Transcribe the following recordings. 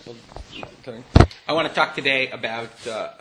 I want to talk today about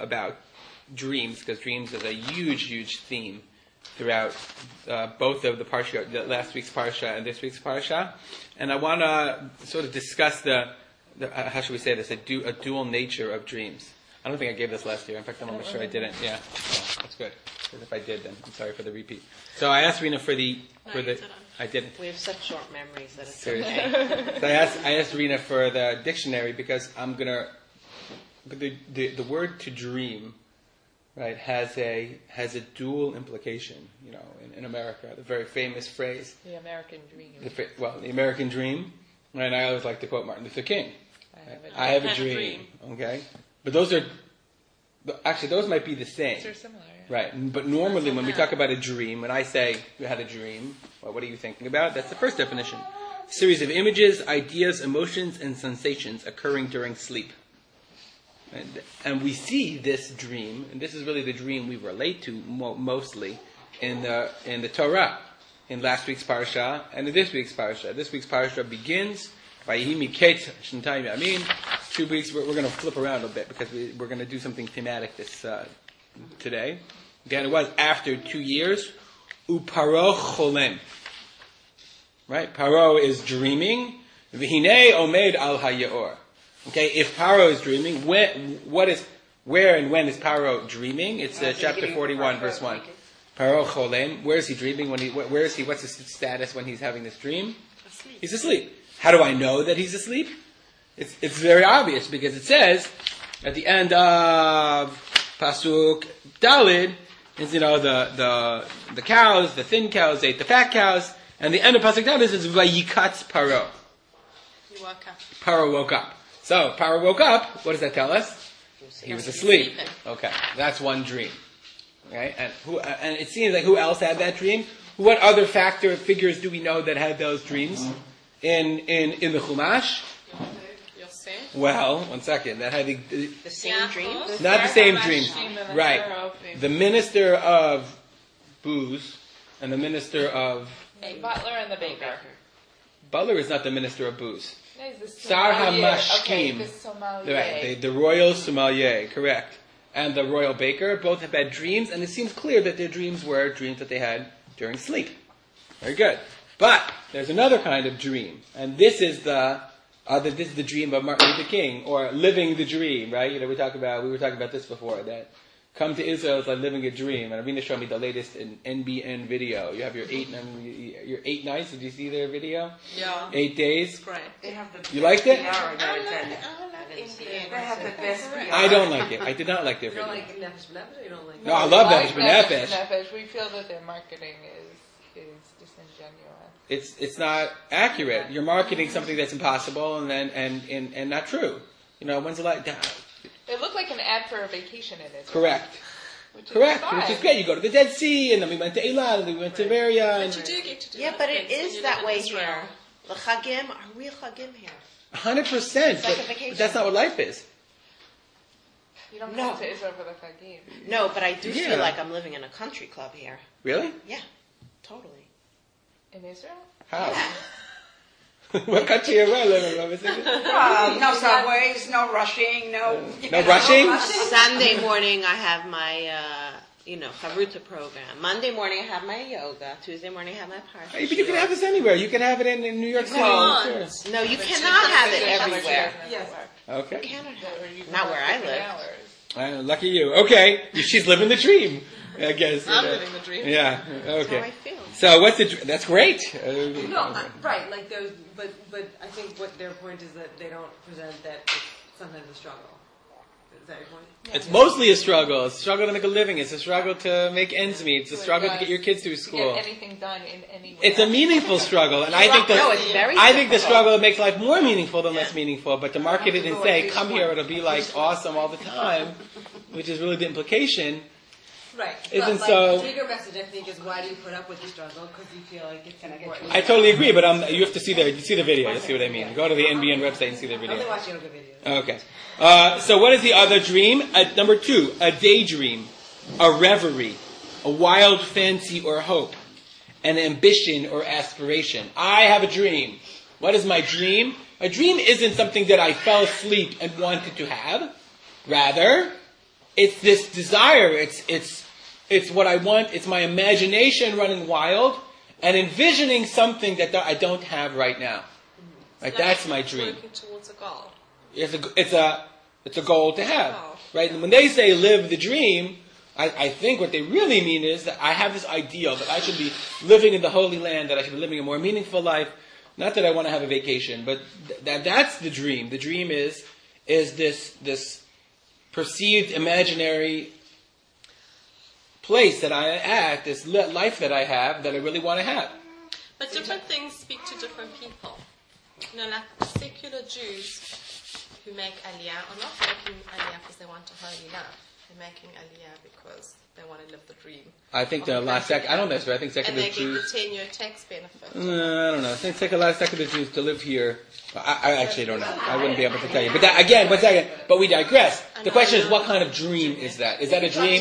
dreams, because dreams is a huge theme throughout both of the parsha, last week's parsha and this week's parsha, and I want to sort of discuss the how should we say this, a dual nature of dreams. I don't think I gave this last year. In fact, I'm almost sure I didn't. Yeah, that's good. Because if I did, then I'm sorry for the repeat. So I asked Rena for the. I didn't. We have such short memories that it's seriously. okay. So I asked Rena for the dictionary because I'm gonna. The word to dream, right, has a dual implication. You know, in America, the very famous phrase. The American dream. The American dream. And I always like to quote Martin Luther King. I have a dream. Okay, but those might be the same. They're similar. Yeah. Right, but normally when we talk about a dream, when I say you had a dream, well, what are you thinking about? That's the first definition. A series of images, ideas, emotions, and sensations occurring during sleep. And we see this dream, and this is really the dream we relate to mostly in the Torah, in last week's parsha and in this week's parsha. This week's parsha begins by Yehimi Ketz Shentayim Yamin. 2 weeks, we're going to flip around a bit because we're going to do something thematic this today. Again, it was after 2 years. Uparo cholem. Right? Paro is dreaming. V'hinei omed al hayaor. Okay, if Paro is dreaming, where and when is Paro dreaming? It's chapter 41, verse 1. Paro cholem. Where is he dreaming? What's his status when he's having this dream? Asleep. He's asleep. How do I know that he's asleep? It's very obvious because it says at the end of Pasuk Dalid, is the cows, the thin cows ate the fat cows, and the end of Pasuk Dalid is Vayikatz Paro. He woke up. Paro woke up. So Paro woke up. What does that tell us? He was asleep. Okay, that's one dream. Right, and it seems like who else had that dream? What other figures do we know that had those dreams in the Chumash? Well, 1 second. That had the same dream? Not the same dream. Right. The minister of booze and the minister of... A butler and the baker. Butler is not the minister of booze. No, he's the Sar sommelier. HaMashkim. Okay, the sommelier. Right. The royal sommelier, correct. And the royal baker both have had dreams, and it seems clear that their dreams were dreams that they had during sleep. Very good. But there's another kind of dream, and this is the dream of Martin Luther King, or living the dream, right? We were talking about this before, that come to Israel is like living a dream. And Arina showed me the latest in NBN video. You have your 8 nights. Did you see their video? Yeah. 8 days. Right. They have the You liked it? They have the best VR. I don't like it. I did not like their You video. don't like Nefesh B'Nefesh, or you don't like... No, I love Nefesh B'Nefesh. Nefesh. We feel that their marketing is disingenuous. It's not accurate. You're marketing something that's impossible and not true. When's the last? It looked like an ad for a vacation in Israel. Correct. Which is great. You go to the Dead Sea, and then we went to Eilat, and then we went to Varia. But you do get to do Yeah, but it is that way here. The Chagim are real Chagim here. 100%. But that's not what life is. You don't come to Israel for the Chagim. No, but I do feel like I'm living in a country club here. Really? Yeah, totally. In Israel? How? What country are you living in? no subways, no rushing, no rushing? Sunday morning I have my, Charuta program. Monday morning I have my yoga. Tuesday morning I have my parsha. Hey, but you can have this anywhere. You can have it in New York City. No, you cannot have it everywhere. Yes. Okay. Not where I live. Lucky you. Okay. She's living the dream, I guess. I'm living the dream. Yeah. That's Okay. how I feel. So what's that's great. Right, like those, but I think what their point is that they don't present that it's sometimes a struggle. Is that your point? It's mostly a struggle. It's a struggle to make a living. It's a struggle to make ends meet. It's a struggle to get your kids through school. To get anything done in any way. It's a meaningful struggle, and I think the struggle makes life more meaningful than less meaningful. But to market it and say, "Come here, it'll be like awesome all the time," which is really the implication. Right. Isn't but so. The bigger message, I think, is why do you put up with the struggle? Because you feel like it's important. I totally agree, but you have to see the video to see what I mean. Go to the NBN website and see the video. I only watch yoga videos. Okay. So what is the other dream? Number 2, a daydream, a reverie, a wild fancy or hope, an ambition or aspiration. I have a dream. What is my dream? A dream isn't something that I fell asleep and wanted to have. Rather, it's this desire. It's what I want. It's my imagination running wild and envisioning something that I don't have right now. Right? That's my dream. Working towards a goal. It's a goal to have. Right? And when they say live the dream, I think what they really mean is that I have this ideal that I should be living in the Holy Land, that I should be living a more meaningful life. Not that I want to have a vacation, but that's the dream. The dream is this perceived imaginary place that I at, this life that I have that I really want to have. But different things speak to different people. You know, like secular Jews who make Aliyah are not making Aliyah because they want a holy life. They're making Aliyah because they want to live the dream. I think the last second, I don't know, I think secular Jews... And they Jews... get the 10-year tax benefit. I don't know. I think secular Jews to live here... I actually don't know. I wouldn't be able to tell you. But that, again, one second. But we digress. The question is, what kind of dream is that? Is that a dream?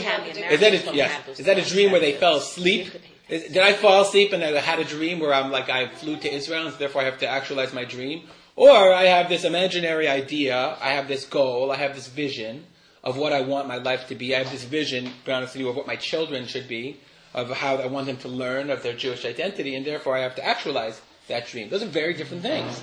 Is that a dream where they fell asleep? Did I fall asleep and I had a dream where I flew to Israel and therefore I have to actualize my dream? Or I have this imaginary idea, I have this goal, I have this vision of what I want my life to be. I have this vision, to be honest with you, of what my children should be, of how I want them to learn of their Jewish identity, and therefore I have to actualize that dream. Those are very different things.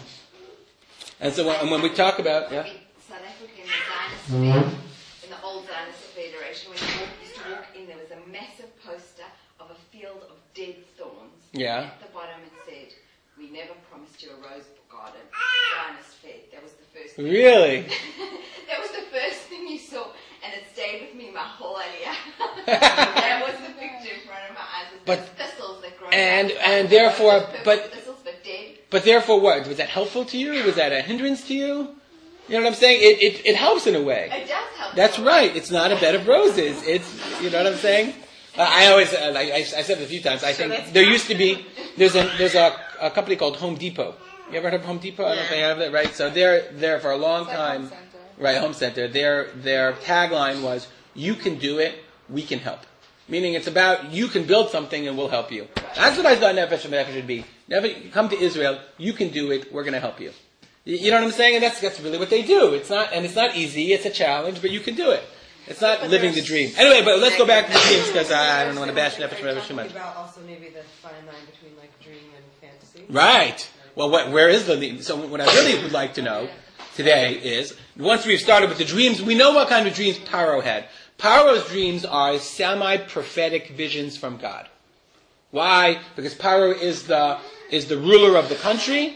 And so when we talk about... Yeah? South Africa in the Zionist fair, in the old Zionist Federation, when you used to walk in, there was a massive poster of a field of dead thorns. Yeah. At the bottom it said, "We never promised you a rose garden." Zionist fair. That was the first thing. Really? That was the first thing you saw, and it stayed with me my whole Aliyah. That was the picture in front of my eyes. With thistles that grow. And therefore, thistles, but dead. But therefore, what was that helpful to you? Was that a hindrance to you? You know what I'm saying? It helps in a way. It does help. That's right. It's not a bed of roses. It's, you know what I'm saying? I always, I said it a few times. I think there used to be, there's a company called Home Depot. You ever heard of Home Depot? I don't know if they have it, right? So they're there for a long time. Right, Home Center. Their tagline was, "You can do it, we can help." Meaning it's about, you can build something and we'll help you. That's what I thought Nefesh should be. Come to Israel, you can do it, we're going to help you. You know what I'm saying? And that's really what they do. It's not easy, it's a challenge, but you can do it. It's not living the dream. Anyway, but let's go back to the dreams, because I don't want to bash Nefesh too much. About also maybe the fine line between dream and fantasy. Right. Well, where is the... So what I really would like to know today is, once we've started with the dreams, we know what kind of dreams Paro had. Paro's dreams are semi-prophetic visions from God. Why? Because Paro is the ruler of the country.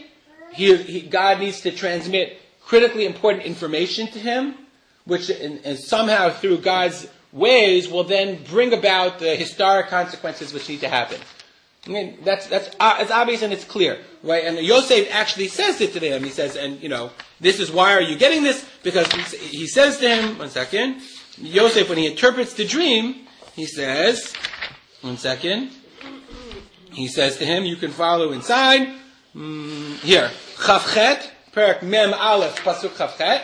God needs to transmit critically important information to him, which and somehow through God's ways will then bring about the historic consequences which need to happen. I mean, it's obvious and it's clear, right? And Yosef actually says it to him. He says, this is why are you getting this? Because he says to him, one second, Yosef, when he interprets the dream, he says, he says to him, you can follow inside. Here, Chavchet, Perak Mem Aleph, Pasuk Chavchet.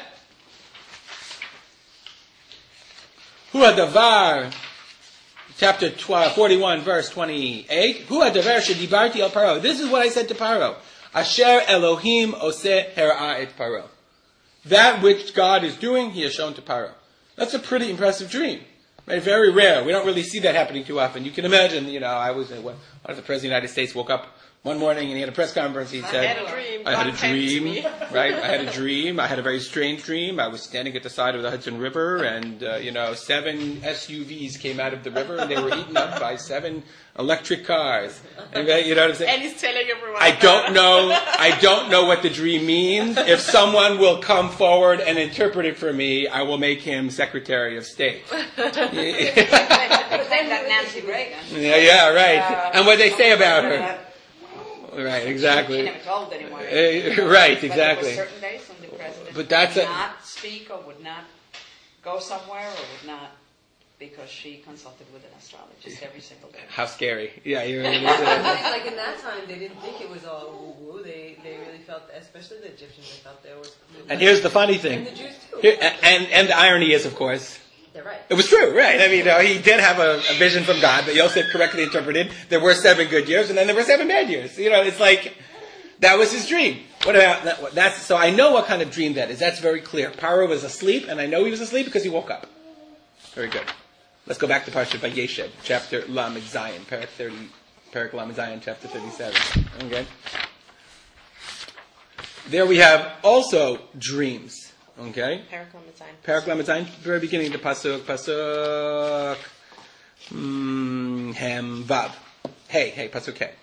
Hu Hadavar, chapter 41, verse 28. Hu Hadavar shedibarti al Paro. This is what I said to Paro. Asher Elohim oseh hera'ah et Paro. That which God is doing, he has shown to Paro. That's a pretty impressive dream. Right? Very rare. We don't really see that happening too often. You can imagine, one of the President of the United States woke up one morning and he had a press conference. He said, I had a dream, right? I had a dream. I had a very strange dream. I was standing at the side of the Hudson River and, 7 SUVs came out of the river and they were eaten up by 7 electric cars. And, you know what I'm saying? And he's telling everyone. I don't know what the dream means. If someone will come forward and interpret it for me, I will make him Secretary of State. But then that Nancy Reagan. Yeah, right. And what they say about her. Right, exactly. She never told anyone. Right, exactly. But there were certain days when the president would not speak or would not go somewhere or would not, because she consulted with an astrologist every single day. How scary. Yeah, you're in that time, they didn't think it was all woo-woo. They really felt, especially the Egyptians, they felt there was... And here's the funny thing. And the Jews too. And the irony is, of course... They're right. It was true, right. I mean, he did have a vision from God, but Yosef correctly interpreted there were 7 good years, and then there were 7 bad years. It's like... That was his dream. What about that? That's so I know what kind of dream that is. That's very clear. Paro was asleep, and I know he was asleep because he woke up. Very good. Let's go back to Parshat Vayeshev, chapter Lamed Zayin, Parak Lamed Zayin, chapter 37. Okay. There we have also dreams. Okay. Parak Lamed Zayin, very beginning, the pasuk Hem Vav. Hey, pasuk Hey.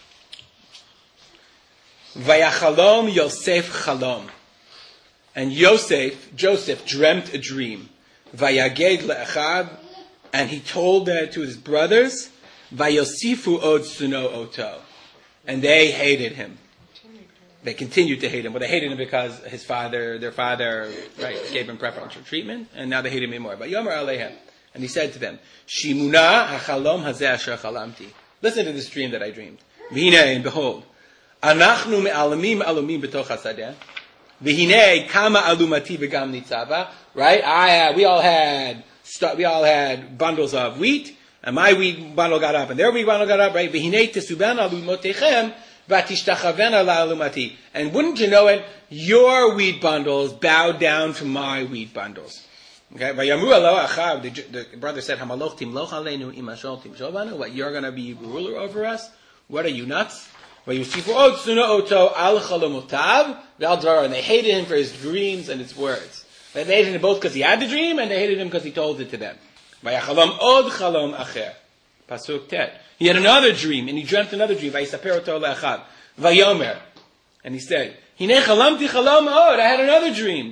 Vayachalom Yosef Chalom. And Joseph dreamt a dream. Vayaged le'achav, and he told that to his brothers. Vayosifu od suno oto, and they hated him. They continued to hate him. Well, they hated him because their father, right, gave him preferential treatment, and now they hate him even more. But Yomer Alehem, and he said to them, Shimuna hachalom hazeh asher chalamti. Listen to this dream that I dreamed. V'hinei, and behold, Anachnu me'alamim alumim b'toch hasadeh. V'hinei kama alumati v'gam nitzava. Right? We all had bundles of wheat, and my wheat bundle got up, and their wheat bundle got up. Right? V'hinei tesuben alumotechem v'tishtachavena la'alumati. And wouldn't you know it? Your wheat bundles bowed down to my wheat bundles. Okay? V'yamru alo achav. The brother said, Hamaloch timloch aleinu imashol timshovanu. What, you're going to be ruler over us? What, are you nuts? And they hated him for his dreams and his words. They hated him both because he had the dream, and they hated him because he told it to them. Pasuk Tet. He had another dream, and he dreamt another dream. And he said, I had another dream.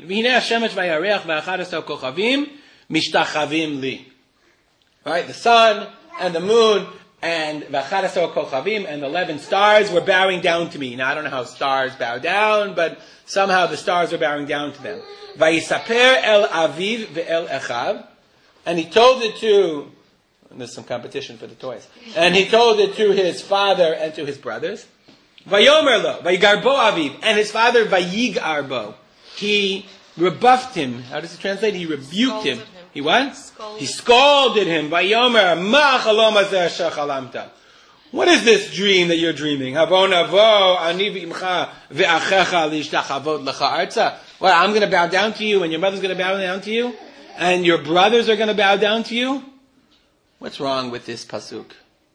Right? The sun and the moon and v'achadaso kochavim and the 11 stars were bowing down to me. Now I don't know how stars bow down, but somehow the stars are bowing down to them. Vayisaper el aviv ve'el echav, and he told it to. There's some competition for the toys. And he told it to his father and to his brothers. Vayomer lo vayigarbo aviv, and his father vayigarbo. He rebuffed him. How does it translate? He rebuked him. He what? He scolded him. Vayomer ma chalom hazeh asher chalamta. What is this dream that you're dreaming? Havo navo ani v'imcha ve'achecha lishtachavot lecha arza. Well, I'm going to bow down to you, and your mother's going to bow down to you, and your brothers are going to bow down to you. What's wrong with this pasuk?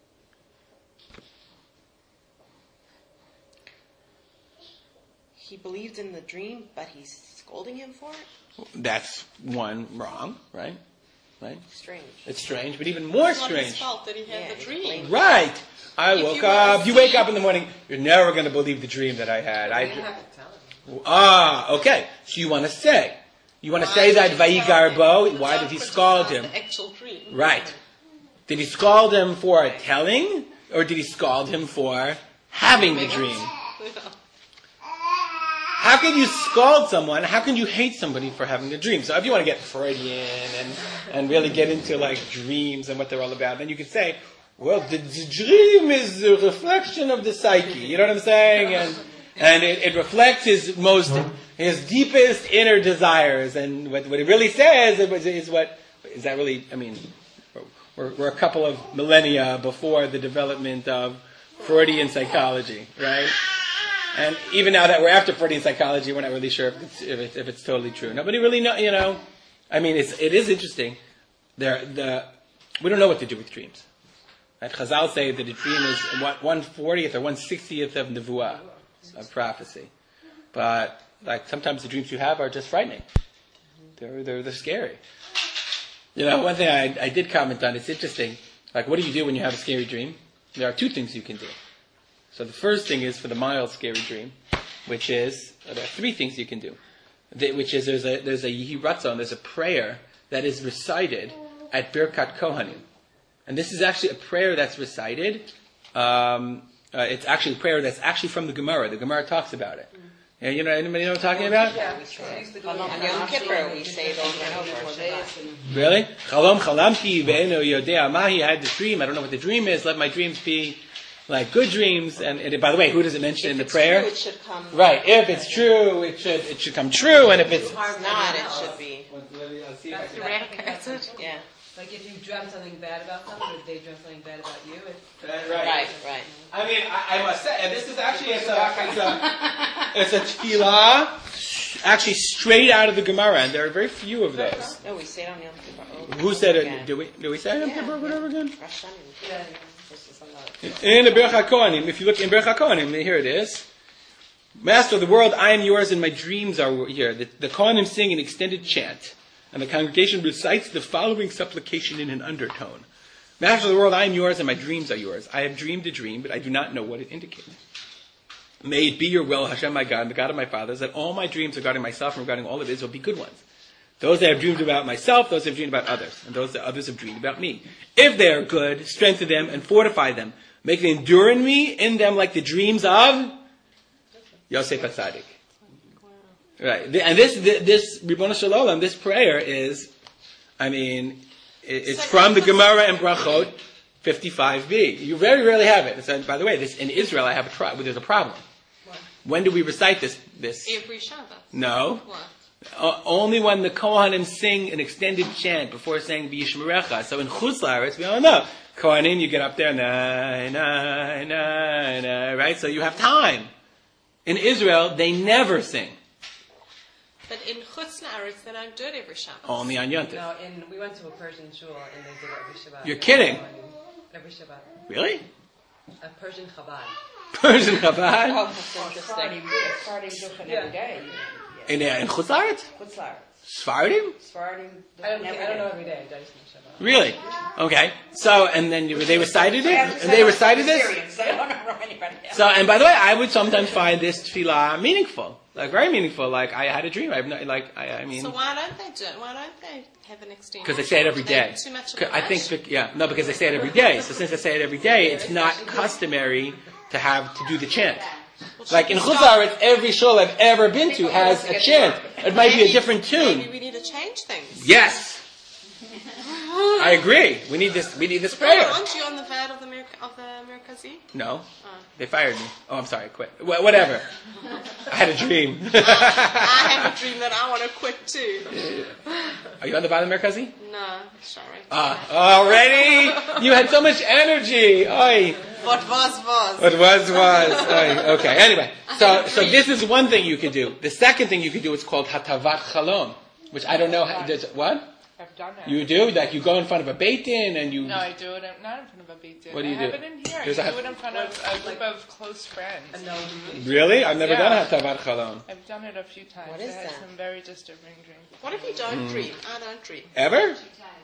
He believed in the dream, but he's scolding him for it? That's one wrong, right? Strange. It's strange, but even more It's not strange. his fault that he had the dream. Right. I woke up. You wake up in the morning. You're never going to believe the dream that I had. Okay. So you want to say that Vayigarbo. Why did he scald him? The actual dream. Right. Did he scald him for telling, or did he scald him for having the dream? How can you scald someone? How can you hate somebody for having a dream? So if you want to get Freudian and really get into like dreams and what they're all about, then you could say, well, the dream is a reflection of the psyche. You know what I'm saying? And it reflects his deepest inner desires. And what it really says is that really, I mean, we're a couple of millennia before the development of Freudian psychology, right? And even now that we're after Freudian psychology, we're not really sure if it's totally true. Nobody really know. I mean, it is interesting. We don't know what to do with dreams. Right? Chazal say that a dream is 1/40th or 1/60th of nevuah, of prophecy. But like sometimes the dreams you have are just frightening. They're scary. One thing I did comment on. It's interesting. Like, what do you do when you have a scary dream? There are two things you can do. So the first thing is for the mild scary dream, there are three things you can do. Which is there's a Yehi Ratzon, there's a prayer that is recited at Birkat Kohanim. And this is actually a prayer that's recited. It's actually a prayer that's actually from the Gemara. The Gemara talks about it. Yeah, anybody know what I'm talking about? Yeah. On Yom Kippur, we say it over and over. Really? Chalom chalamti ve'eno yodea mahi. I had this dream. I don't know what the dream is. Let my dreams be like good dreams. And by the way, who does it mention in the prayer? True, it should come. Right. If it's true, it should come true. And if it's not, it should be. That's the red passage. Yeah. Like if you dreamt something bad about someone, or if they dreamt something bad about you, it's Right. I mean, I must say, and this is actually it's a tefillah, actually straight out of the Gemara, and there are very few of those. No, we say it on Yom Kippur. Who said it? Do we say it on Kippur over again? Rosh Hashanah. This is a lot. In the Berach HaKohanim, if you look in Berach HaKohanim, here it is. Master of the world, I am yours, and my dreams are here. The Kohanim sing an extended chant, and the congregation recites the following supplication in an undertone. Master of the world, I am yours, and my dreams are yours. I have dreamed a dream, but I do not know what it indicates. May it be your will, Hashem, my God, and the God of my fathers, that all my dreams regarding myself and regarding all of Israel be good ones. Those that have dreamed about myself, those that have dreamed about others, and those that others have dreamed about me. If they are good, strengthen them and fortify them. Make them endure in them like the dreams of Yosef HaTzadik. Right. And this Ribono Shel Olam, this prayer is, it's from the Gemara and Brachot 55b. You very rarely have it. So, by the way, this in Israel, there's a problem. What? When do we recite this? Every Shabbat. No. What? Only when the Kohanim sing an extended chant before saying V'yishmerecha. So in Chutz La'aretz, we all know. Kohanim, you get up there, right? So you have time. In Israel, they never sing. But in Chutz La'aretz, they don't do it every Shabbat. Only on Yom Tov. No, we went to a Persian shul and they did it every Shabbat. You're kidding. Every Shabbat. Really? A Persian Chabad. Persian Chabad? Oh, that's interesting. Sephardim do it every day. In Chutz La'aretz? Chutz La'aretz. Sephardim? Sephardim do I it don't every know day. every day. I just know Shabbat. Really? Okay. So, and then they recited it? And they recited this? Syrians, I don't know anybody else. So, and by the way, I would sometimes find this tefillah meaningful. Like, very meaningful. Like, I had a dream. I mean... So why don't they do it? Why don't they have an extended? Because they say it every day. Too much of a I rush? think, because they say it every day. So since they say it every day, it's not customary to do the chant. Like in Chutz La'aretz, every shul I've ever been to has a chant. It might be a different tune. Maybe we need to change things. Yes, I agree. We need this prayer. Aren't you on the Vad of the Merkazi? No, they fired me. Oh, I'm sorry. I quit. Whatever. I had a dream. I have a dream that I want to quit too. Are you on the bottom, Merkazi? No, sorry. Already? You had so much energy. Oy. What was. What was. Oy. Okay. Anyway, so this is one thing you could do. The second thing you could do is called Hatavat Chalom, which I don't know. What? I've done it. You do? Like you go in front of a Beit Din and you... No, I do it not in front of a Beit Din. What do you I have do? it in here. There's I do it in front of a group of close friends. Really? I've never Yeah. done Hatavat Chalom. I've done it a few times. What is I had that? some very disturbing dreams. What if you don't dream? I don't dream. Ever?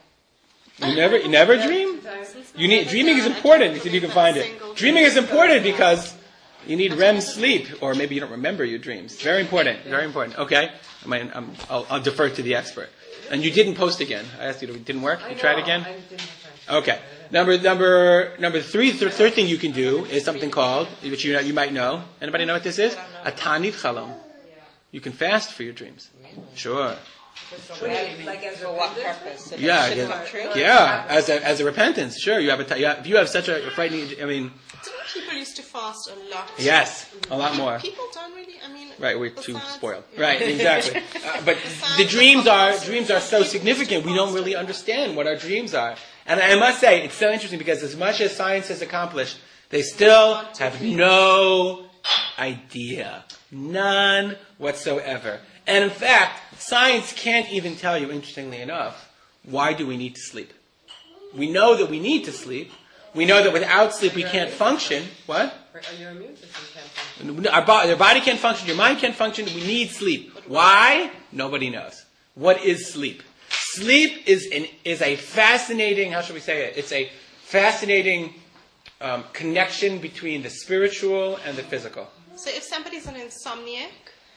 You never dream? Dreaming is important if you can find it. Dreaming is important because you need REM sleep, or maybe you don't remember your dreams. Very important. Very important. Okay? I'll defer to the expert. And you didn't post again. I asked you, it didn't work? You tried again? I didn't have time. Okay. Number three, third thing you can do is something called, which you might know. Anybody know what this is? A Tanit Chalom. You can fast for your dreams. Sure. Like as For what purpose? If Yeah, it should yeah, come true? yeah. As a repentance, sure. If you have such a frightening, Didn't people used to fast a lot? yes, a lot more. People don't really, Right, we're too besides- spoiled. Yeah. Right, exactly. But the dreams are so significant. We don't really understand what our dreams are. And I must say, it's so interesting because as much as science has accomplished, they still have no idea. None whatsoever. And in fact, science can't even tell you, interestingly enough, why do we need to sleep? We know that we need to sleep. We know that without sleep we can't function. What? Your immune system can't function. Your body can't function, your mind can't function, we need sleep. Why? Nobody knows. What is sleep? Sleep is a fascinating, how should we say it? It's a fascinating connection between the spiritual and the physical. So if somebody's an insomniac,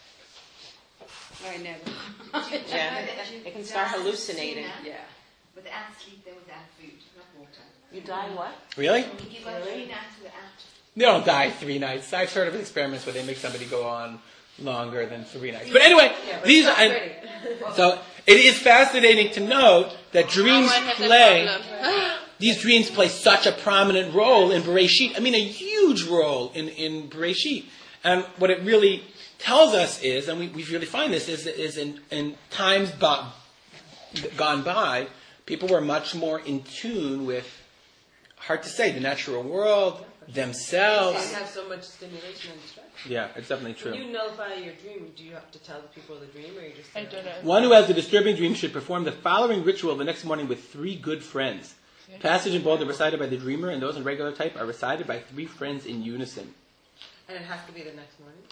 I never. Yeah, they can start hallucinating. Yeah. Without sleep, then without food, not water. You die what? Really? You got 3 nights without. They don't die 3 nights. I've heard of experiments where they make somebody go on longer than 3 nights. But anyway, so it is fascinating to note that dreams these dreams play such a prominent role in Bereshit. I mean, a huge role in Bereshit. And what it really tells us is, and we really find this, is in times gone by, People were much more in tune with, hard to say, the natural world, themselves. You have so much stimulation and distraction. Yeah, it's definitely true. When you nullify your dream, do you have to tell the people the dream, or you just? I don't know. One who has a disturbing dream should perform the following ritual the next morning with 3 good friends. Passage in bold are recited by the dreamer, and those in regular type are recited by 3 friends in unison. And it has to be the next morning.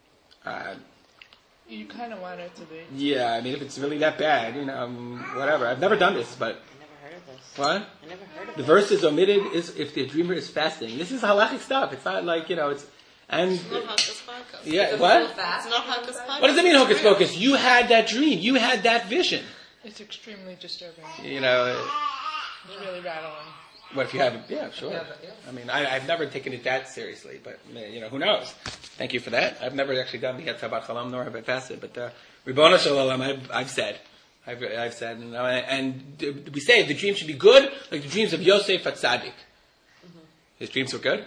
You kind of want it to be. Yeah, I mean, if it's really that bad, whatever. I've never done this, but... I never heard of this. What? I never heard of The this. verse is omitted is if the dreamer is fasting. This is halachic stuff. It's not like, it's... And... It's not hocus pocus. Yeah, what? It's not hocus pocus. What does it mean, hocus It's real. pocus? You had that dream. You had that vision. It's extremely disturbing. It's Really rattling. what if you haven't? Yeah, sure. Yeah, but, yeah. I mean, I've never taken it that seriously, but, who knows? Thank you for that. I've never actually done the Tabat Chalam, nor have I fasted, but Ribbona Shalom, I've said. I've said, and we say the dream should be good, like the dreams of Yosef Atzadik. His dreams were good?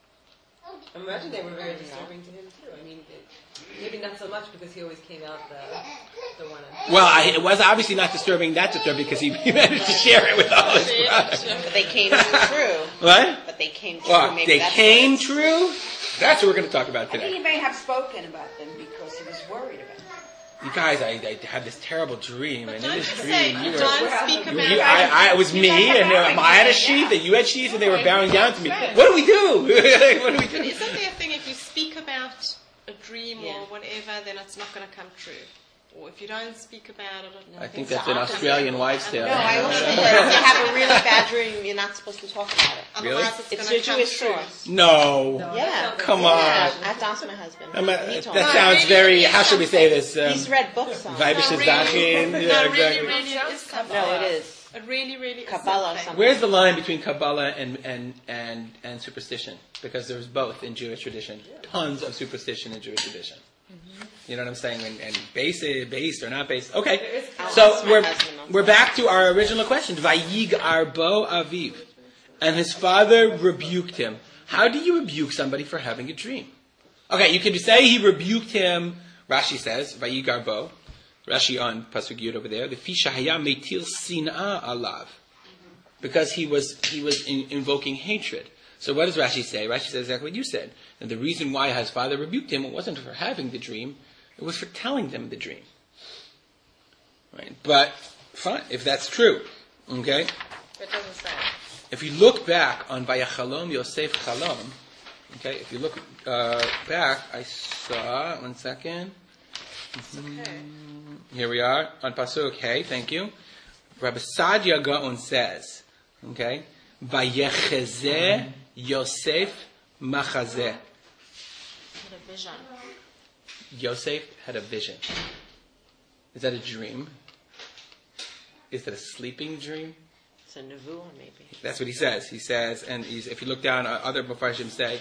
I imagine they were very disturbing to him too. I mean, maybe not so much because he always came out the one. Well, it was obviously not disturbing because he managed to share it with all his brothers. But they came true. What? But they came true. Well, Maybe they that's came what it is. true? That's what we're going to talk about I think today. he may have spoken about them because he was worried about them. You guys, I had this terrible dream, and in Don't this you dream, say, you were... don't speak about it was me, and I had a sheath, and you had sheaths, and they were bowing down to me. What do we do? What do we do? Isn't there a thing if you speak about a dream Yeah. or whatever, then it's not going to come true? Or if you don't speak about it, I think that's an Australian wives' tale. No, I also think that if you have a really bad dream, you're not supposed to talk about it. Really? Otherwise it's It's going a to come Jewish true. source. No. Yeah. Come Yeah, on. I have to ask my husband. That He told me. sounds very, how should we say this? He's read books on it. Weibische No, Sachen. really, Yeah, no, exactly. really, it is something. No, it is. It really is Kabbalah or something. something. Where's the line between Kabbalah and superstition? Because there's both in Jewish tradition. Tons of superstition in Jewish tradition. You know what I'm saying? And based or not based. Okay, so ask my we're husband on we're back to our original question. Vayig arbo aviv, and his father rebuked him. How do you rebuke somebody for having a dream? Okay, you could say he rebuked him. Rashi says Vayig arbo. Rashi on Pasuk Yud over there. The fisha haya metil sinah alav, because he was invoking hatred. So what does Rashi say? Rashi says exactly what you said. And the reason why his father rebuked him, it wasn't for having the dream, it was for telling them the dream. Right? But, fine, if that's true. Okay? It doesn't say. If you look back on Vayachalom Yosef Chalom, okay, if you look back, I saw, one second. Here we are, on Pasuk Hey, thank you. Rabbi Sadia Gaon says, okay, Vayechezeh Yosef Machazeh. Had a vision. Yosef had a vision. Is that a dream? Is that a sleeping dream? It's a nevuah, maybe. That's what he says. He says, and if you look down, other Mefarshim say,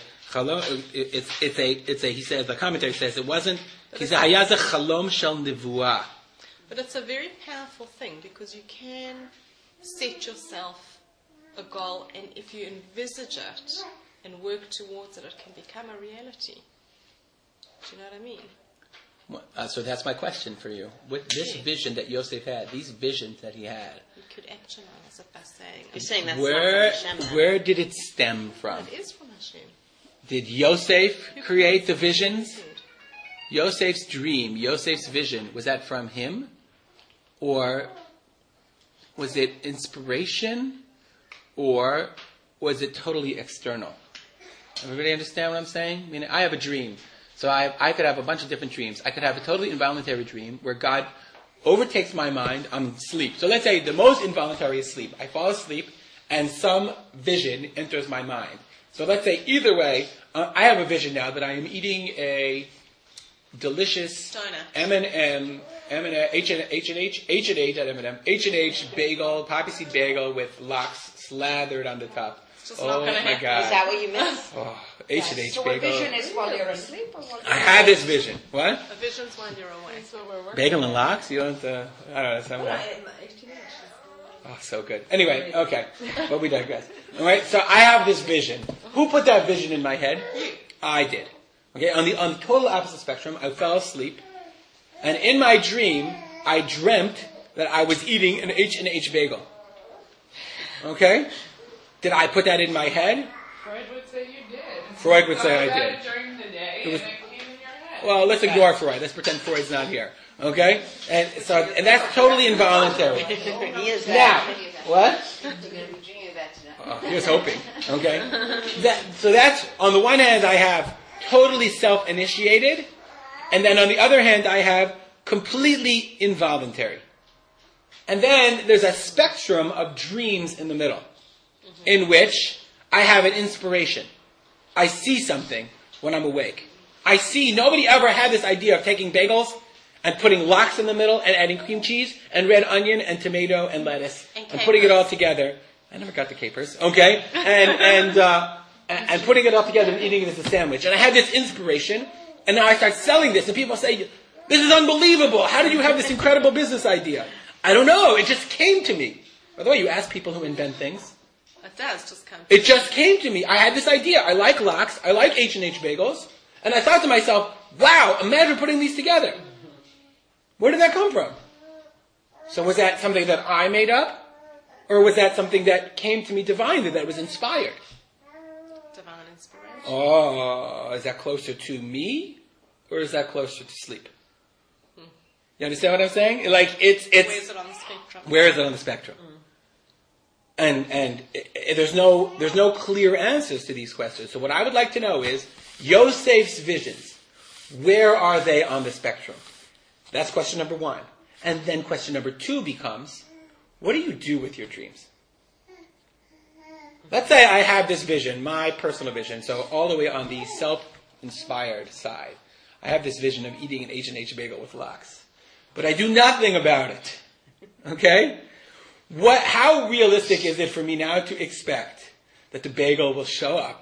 he says, the commentary says, it wasn't, he said, Hayaza Chalom Shel Nevuah. But it's a very powerful thing because you can set yourself a goal, and if you envisage it and work towards it, it can become a reality. Do you know what I mean? So that's my question for you. With this vision that Yosef had, these visions that he had, You could actualize it by saying, You're saying that's where not from Hashem. where did it stem from? it is from Hashem. Did Yosef create the visions? Yosef's dream, Yosef's vision, was that from him? Or was it inspiration? Or was it totally external? Everybody understand what I'm saying? I mean, I have a dream. So I could have a bunch of different dreams. I could have a totally involuntary dream where God overtakes my mind. I'm asleep. So let's say the most involuntary is sleep. I fall asleep and some vision enters my mind. So let's say either way, I have a vision now that I am eating a delicious M&M, H&H bagel, poppy seed bagel with lox slathered on the top. just not gonna happen. God. Is that what you missed? Oh, H&H So what bagel. vision is while you're asleep or what? I had this vision. What? A vision's while you're away. That's what we're working Bagel and lox? You don't, I don't know, somewhere. Oh, so good. Anyway, okay. But we digress. Alright, so I have this vision. Who put that vision in my head? I did. Okay, on the total opposite spectrum, I fell asleep. And in my dream, I dreamt that I was eating an H&H bagel. Okay? Did I put that in my head? Freud would say you did. Freud would say I Thought about did. it during the day, It was- and it came in your head. Well, let's ignore Freud. Let's pretend Freud's not here. Okay? And that's totally involuntary. He is Now, that. what? You're going to be dreaming about tonight. He was hoping. Okay? So that's, on the one hand, I have totally self-initiated, and then on the other hand, I have completely involuntary. And then there's a spectrum of dreams in the middle, in which I have an inspiration. I see something when I'm awake. I see, nobody ever had this idea of taking bagels and putting lox in the middle and adding cream cheese and red onion and tomato and lettuce and putting it all together. I never got the capers, okay? And putting it all together and eating it as a sandwich. And I had this inspiration, and now I start selling this, and people say, "This is unbelievable. How did you have this incredible business idea?" I don't know. It just came to me. By the way, you ask people who invent things. It does just come. It just came to me. I had this idea. I like lox. I like H&H bagels. And I thought to myself, wow, imagine putting these together. Where did that come from? So was that something that I made up? Or was that something that came to me divinely, that was inspired? Divine inspiration. Oh, is that closer to me? Or is that closer to sleep? You understand what I'm saying? Like, it's Where's it on the spectrum? where is it on the spectrum? And there's no clear answers to these questions. So what I would like to know is, Yosef's visions, where are they on the spectrum? That's question number one. And then question number two becomes, what do you do with your dreams? Let's say I have this vision, my personal vision, so all the way on the self-inspired side. I have this vision of eating an H&H bagel with lox. But I do nothing about it. Okay? How realistic is it for me now to expect that the bagel will show up?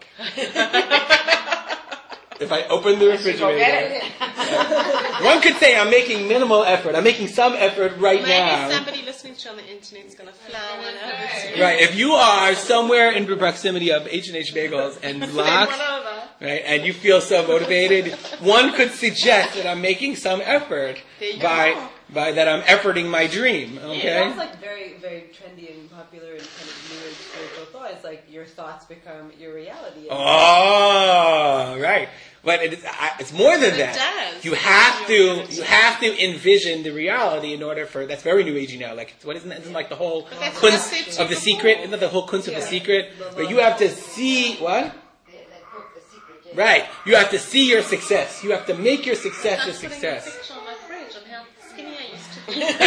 If I open the refrigerator. One could say I'm making minimal effort. I'm making some effort right now. Maybe somebody listening to you on the internet is going to fly one over to you. Right. If you are somewhere in the proximity of H&H bagels and lox, One over. right, and you feel so motivated, one could suggest that I'm making some effort by that I'm efforting my dream. It Okay. sounds like very, very trendy and popular and kind of new and spiritual thought. It's like your thoughts become your reality. Oh, right. But it's more than It that. does. You have to envision the reality in order for, that's very new agey now. Like, what isn't like the whole that's what I kunst said to of the you secret? Isn't that the whole kunst of the secret? Where you have to see, what? That book, The Secret, yeah. Right. You have to see your success. You have to make your success I'm your putting a success. picture on my fridge on how skinny I used to be.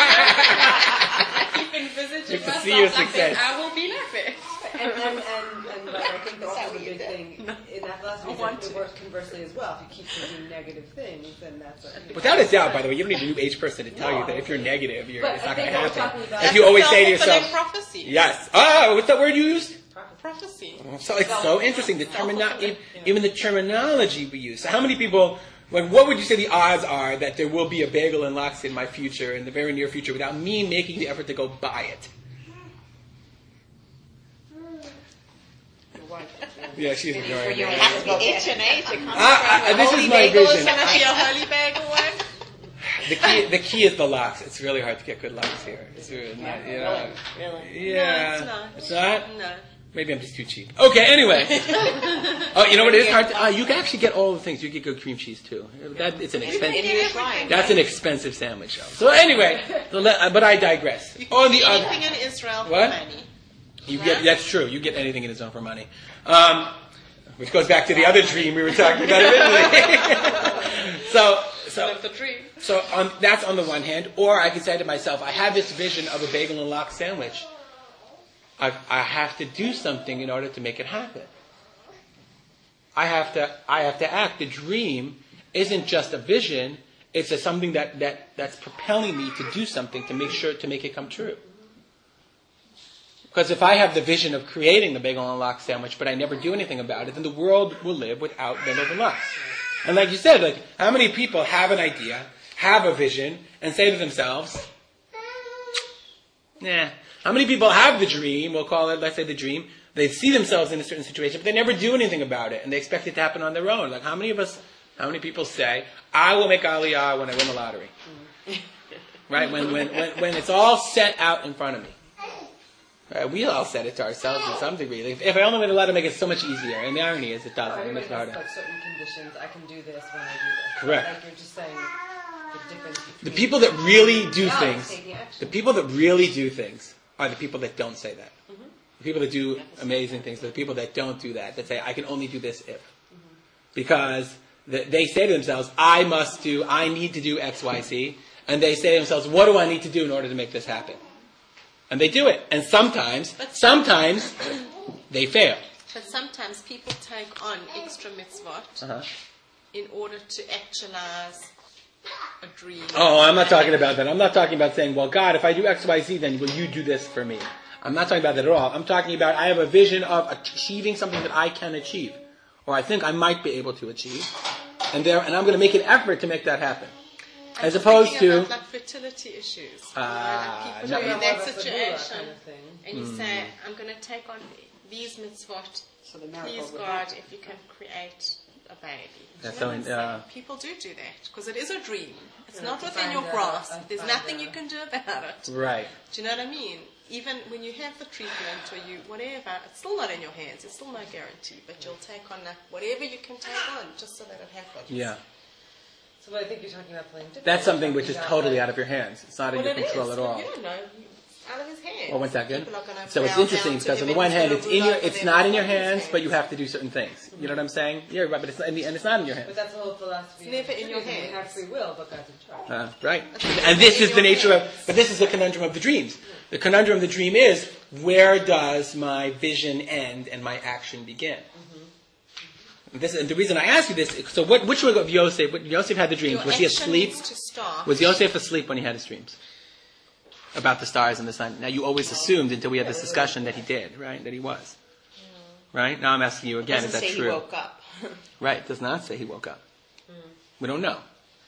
I keep envisaging You have to see your myself like success. that. I will be like this. And like, I think also the big thing in that philosophy is that it works conversely as well. If you keep thinking negative things, then that's a... Without a doubt, by the way, you don't need a new age person to tell you that if you're negative, But it's I not going think to I was happen. talking about- If you always say to yourself, Self-fulfilling prophecy. yes. Oh, what's that word you used? Prophecy. So it's so interesting. Even the terminology we use. So how many people, what would you say the odds are that there will be a bagel and lox in my future, in the very near future, without me making the effort to go buy it? Yeah, she's ignoring me. It has to be H&H. It comes This is my vision. It's going to be a holy bagel one. The key is the lox. It's really hard to get good lox here. It's really not, yeah. Yeah. No, It's not? No. Maybe I'm just too cheap. Okay, anyway. Oh, you know what it is hard to, you can actually get all the things. You get good cream cheese too. It's an expensive. That's an expensive sandwich, though. So anyway, but I digress. On the other, Anything in Israel for What? money. that's true. You get anything in Israel for money, which goes back to the other dream we were talking about originally. Live the dream. So that's on the one hand, or I can say to myself, I have this vision of a bagel and lox sandwich. I have to do something in order to make it happen. I have to act. The dream isn't just a vision; it's something that's propelling me to do something to make it come true. Because if I have the vision of creating the bagel and lox sandwich, but I never do anything about it, then the world will live without bagels and lox. And like you said, like how many people have an idea, have a vision, and say to themselves, nah. How many people have the dream, we'll call it, let's say the dream, they see themselves in a certain situation, but they never do anything about it, and they expect it to happen on their own. Like how many people say, I will make Aliyah when I win the lottery? Right? When it's all set out in front of me. We all said it to ourselves to some degree. If I only would allow to make it so much easier, and the irony is it doesn't. It makes it Everybody harder. has like certain conditions. I can do this when I do this. Correct. Like you're just saying the difference between The people that really do Yeah, things, taking action. the people that really do things are the people that don't say that. The people that do amazing things, the people that don't do that say, I can only do this if. Because they say to themselves, I need to do X, Y, Z. And they say to themselves, what do I need to do in order to make this happen? And they do it. And sometimes they fail. But sometimes people take on extra mitzvot in order to actualize a dream. Oh, I'm not talking about that. I'm not talking about saying, well, God, if I do X, Y, Z, then will you do this for me? I'm not talking about that at all. I'm talking about I have a vision of achieving something that I can achieve. Or I think I might be able to achieve. And I'm going to make an effort to make that happen. As opposed to... about, like fertility issues. Like people are in that situation. kind of thing. And you say, I'm going to take on these mitzvot. So the miracle Please, would God, happen. if you can create a baby. That's Do you know so what I'm saying? People do that because it is a dream. It's not to within find your a- grasp. a- There's find nothing a- you can do about it. Right. Do you know what I mean? Even when you have the treatment or you whatever, it's still not in your hands. It's still no guarantee. But you'll take on whatever you can take on just so that it happens. Yeah. So I think you're talking about playing different. That's something which is Talking totally about out of your hands. It's not in your Well, it control is. at all. You don't know. Out of his hands. Well, one second. People are gonna So it's bow interesting down to because him on the and one he's hand, gonna it's rule not over in your them with his hands, but you have to do certain things. You know what I'm saying? Yeah, right. But it's not in your hands. But that's the whole philosophy. It's never of in your Judaism. We have hands. free will, but God's in charge. Right. And this is the nature of, but this is the conundrum of the dreams. The conundrum of the dream is, where does my vision end and my action begin? This, and the reason I ask you this, so which one of Yosef, when Yosef had the dreams, Your was he action asleep? needs to start. Was Yosef asleep when he had his dreams? About the stars and the sun. Now you always assumed until we had this discussion that he did, right? That he was. Right? Now I'm asking you again, is Doesn't that say true? he woke up. Right, it does not say he woke up. We don't know.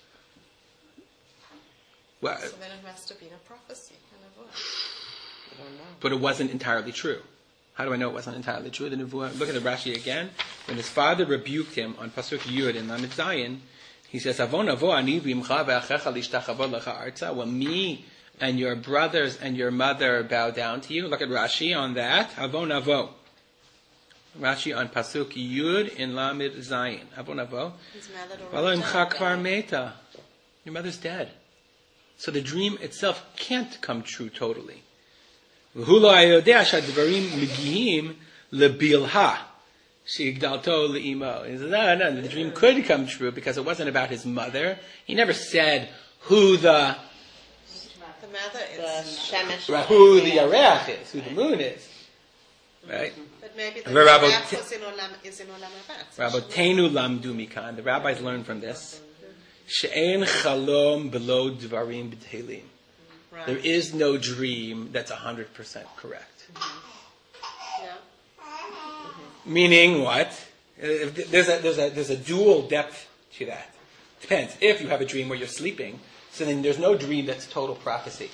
Well, So then it must have been a prophecy. but it wasn't entirely true. How do I know it wasn't entirely true? The Nevuah, look at the Rashi again. When his father rebuked him on Pasuk Yud in Lamed Zayin, he says, Avon avo ani v'imcha ve'achecha lishtachavot lecha arza. When me and your brothers and your mother bow down to you. Look at Rashi on that. Avon avo. Rashi on Pasuk Yud in Lamed Zayin. Avon avo. His mother V'alo already imcha died. kvar meta. Your mother's dead. So the dream itself can't come true totally. והוא לא היה יודע שהדברים מגיעים לבלהה שהגדלתו לאמו. He says, no, the dream could come true because it wasn't about his mother. He never said who the The mother The is. Shemesh. who the Yareach is, who the moon is. Right? But maybe the Rabbi- Rabbi is in Olam Haba. Rabotenu lamdu mikan. The rabbis learned from this. She'en chalom below dvarim b'teilim. Right. There is no dream that's 100% correct. Yeah. Meaning what? There's a dual depth to that. Depends. If you have a dream where you're sleeping, so then there's no dream that's total prophecy.